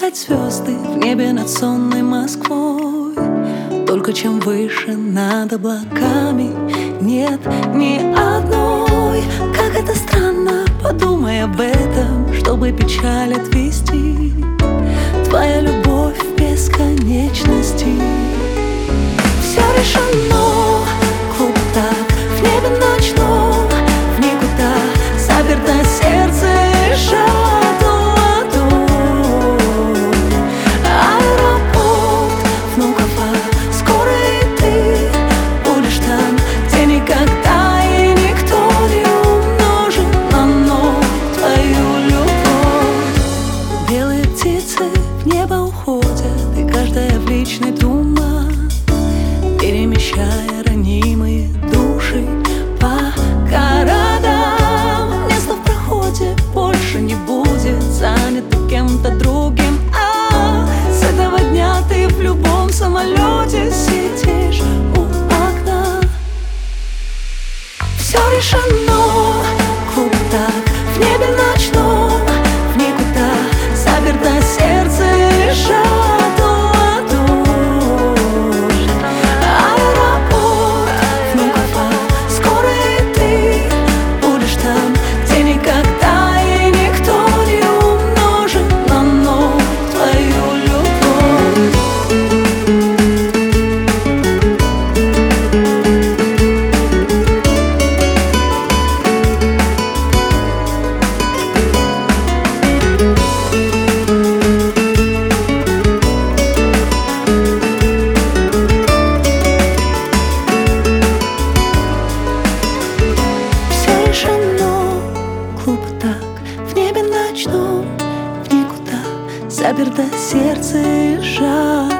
считать звезды в небе над сонной Москвой. Только чем выше над облаками нет ни одной. Как это странно, подумай об этом, чтобы печаль отвести. Твоя любовь в бесконечности. Все решено, клуб так, в небе ночном, в никуда заперто сердце и шаттл водой. Аэропорт Внуково, скоро и ты будешь там, где никогда и никто не умножит на ноль твою любовь. Белые птицы в небо уходят, и каждая в личный туман, перемещая ранимые души по городам. Место в проходе больше не будет занято кем-то другим. С этого дня ты в любом самолете сидишь у окна. Все решено, клуб так, в небе ночном, в никуда заперто сердце и шаттл водой. Аэропорт Внуково, скоро и ты будешь там, где никогда и никто не умножит на ноль твою любовь. Все решено, клуб так, в небе ночном, в никуда заперто сердце и жар.